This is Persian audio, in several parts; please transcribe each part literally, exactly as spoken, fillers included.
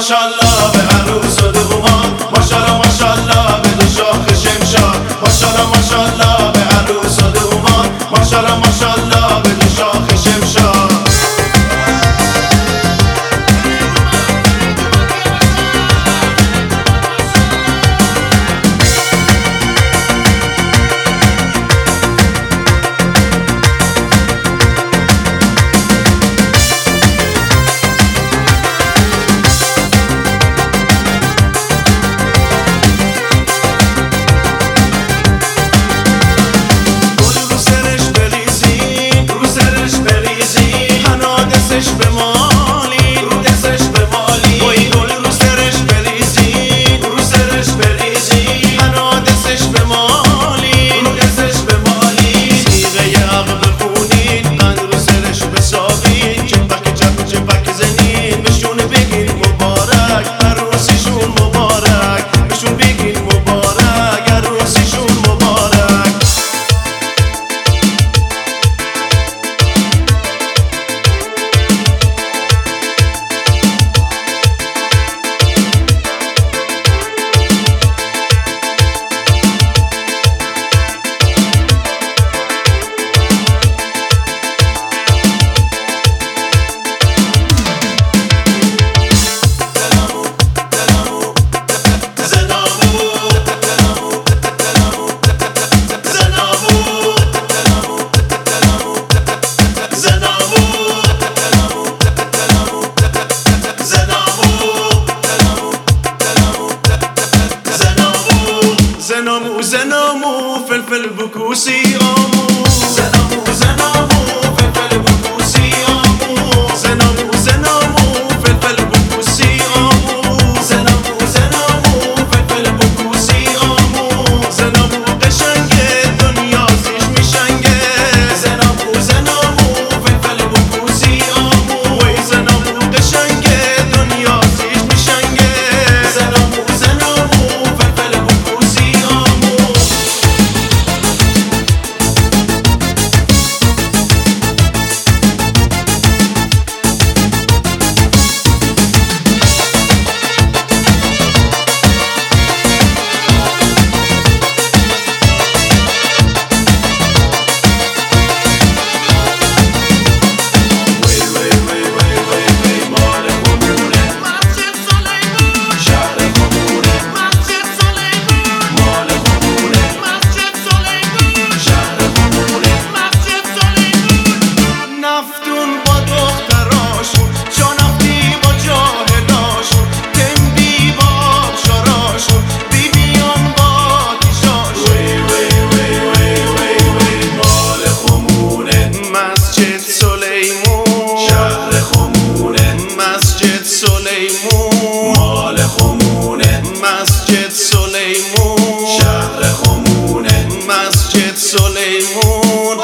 ماشاءالله به عروس و دومان، ماشاءالله ماشاءالله به دو شاخ شمشاد، ماشاءالله ماشاءالله به عروس و دومان، ماشاءالله ماشاءالله به دو شاخ شمشاد. زنامو زنامو فلفل بکوسی آمو، زنامو زنامو فلفل بکوسی آمو، زنامو زنامو فلفل بکوسی آمو، زنامو زنامو فلفل بکوسی آمو، زنامو قشنگه دنیا زیش میشنگه، زنامو زنامو فلفل بکوسی آمو، وی زنامو قشنگه دنیا زیش میشنگه، زنامو زنامو فلفل بکوسی مال خمونه، مسجد سلیمون، شهر خمونه، مسجد سلیمون.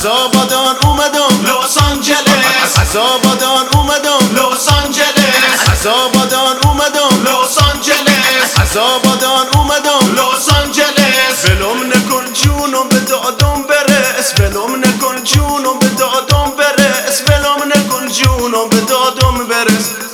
از آبادان اومدم لس آنجلس از آبادان اومدم لس آنجلس از آبادان اومدم لس آنجلس از آبادان اومدم لس آنجلس ولم نکن جونم به دادم برس ولم نکن جونم به دادم برس ولم نکن جونم به دادم برس